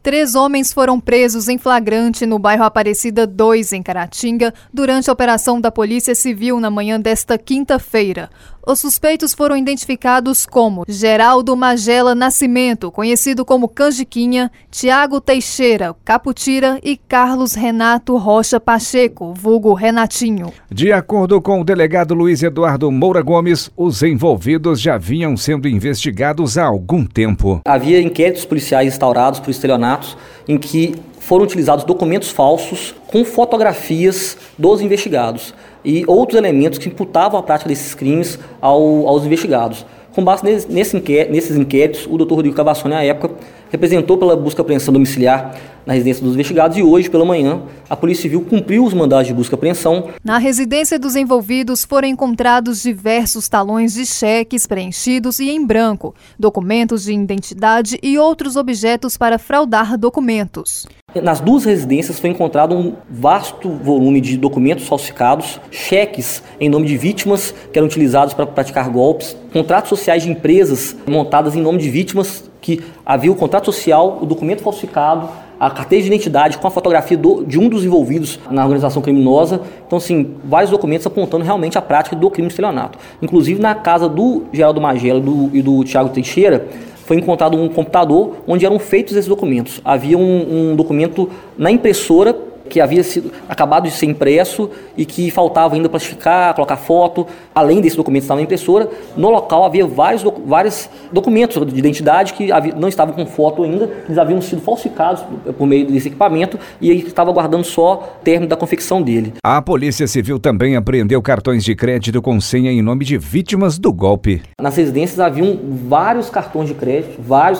3 homens foram presos em flagrante no bairro Aparecida 2, em Caratinga, durante a operação da Polícia Civil na manhã desta quinta-feira. Os suspeitos foram identificados como Geraldo Magela Nascimento, conhecido como Canjiquinha, Tiago Teixeira Caputira e Carlos Renato Rocha Pacheco, vulgo Renatinho. De acordo com o delegado Luiz Eduardo Moura Gomes, os envolvidos já vinham sendo investigados há algum tempo. Havia inquéritos policiais instaurados por estelionatos em que foram utilizados documentos falsos com fotografias dos investigados e outros elementos que imputavam a prática desses crimes aos investigados. Com base nesses inquéritos, o Dr. Rodrigo Cavassoni, à época, representou pela busca e apreensão domiciliar na residência dos investigados e hoje, pela manhã, a Polícia Civil cumpriu os mandados de busca e apreensão. Na residência dos envolvidos foram encontrados diversos talões de cheques preenchidos e em branco, documentos de identidade e outros objetos para fraudar documentos. Nas 2 residências foi encontrado um vasto volume de documentos falsificados, cheques em nome de vítimas que eram utilizados para praticar golpes, contratos sociais de empresas montadas em nome de vítimas que havia o contrato social, o documento falsificado, a carteira de identidade com a fotografia de um dos envolvidos na organização criminosa. Então, assim, vários documentos apontando realmente a prática do crime de estelionato. Inclusive, na casa do Geraldo Magela e do Tiago Teixeira, foi encontrado um computador onde eram feitos esses documentos. Havia um documento na impressora que havia acabado de ser impresso e que faltava ainda plastificar, colocar foto. Além desse documento que estava na impressora, no local havia vários documentos de identidade que não estavam com foto ainda, eles haviam sido falsificados por meio desse equipamento e ele estava aguardando só o término da confecção dele. A Polícia Civil também apreendeu cartões de crédito com senha em nome de vítimas do golpe. Nas residências haviam vários cartões de crédito,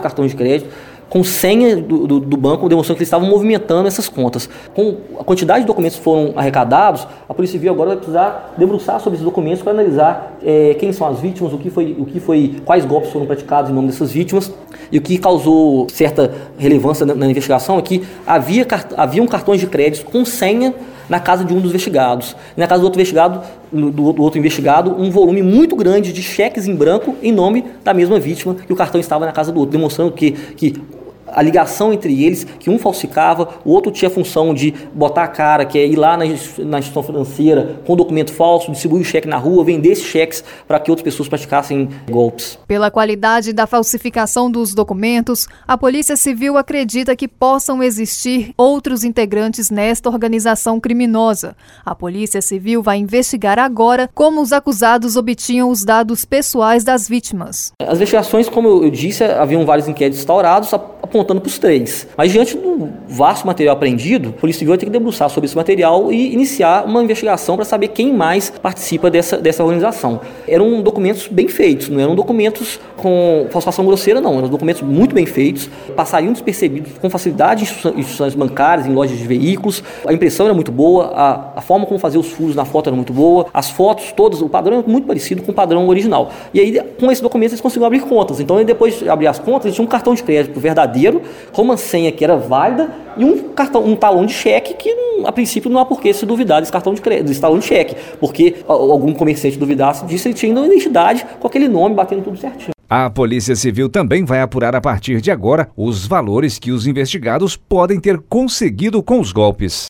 com senha do banco, demonstrando que eles estavam movimentando essas contas. Com a quantidade de documentos que foram arrecadados, a Polícia Civil agora vai precisar debruçar sobre esses documentos para analisar quem são as vítimas, quais golpes foram praticados em nome dessas vítimas. E o que causou certa relevância na investigação é que haviam cartões de crédito com senha na casa de um dos investigados. Na casa do outro investigado, um volume muito grande de cheques em branco em nome da mesma vítima, que o cartão estava na casa do outro, demonstrando que a ligação entre eles, que um falsificava, o outro tinha a função de botar a cara, que é ir lá na instituição financeira com documento falso, distribuir o cheque na rua, vender esses cheques para que outras pessoas praticassem golpes. Pela qualidade da falsificação dos documentos, a Polícia Civil acredita que possam existir outros integrantes nesta organização criminosa. A Polícia Civil vai investigar agora como os acusados obtinham os dados pessoais das vítimas. As investigações, como eu disse, haviam vários inquéritos instaurados, apontando para os 3. Mas diante do vasto material apreendido, a Polícia Civil vai ter que debruçar sobre esse material e iniciar uma investigação para saber quem mais participa dessa organização. Eram documentos bem feitos, não eram documentos com falsificação grosseira, não. Eram documentos muito bem feitos, passariam despercebidos com facilidade em instituições bancárias, em lojas de veículos. A impressão era muito boa, a forma como fazer os furos na foto era muito boa, as fotos todas, o padrão era muito parecido com o padrão original. E aí, com esses documentos, eles conseguiram abrir contas. Então, depois de abrir as contas, eles tinham um cartão de crédito verdadeiro, com uma senha que era válida e um talão de cheque que, a princípio, não há por que se duvidar desse cartão de crédito, desse talão de cheque, porque algum comerciante duvidasse disso, ele tinha ainda uma identidade com aquele nome, batendo tudo certinho. A Polícia Civil também vai apurar a partir de agora os valores que os investigados podem ter conseguido com os golpes.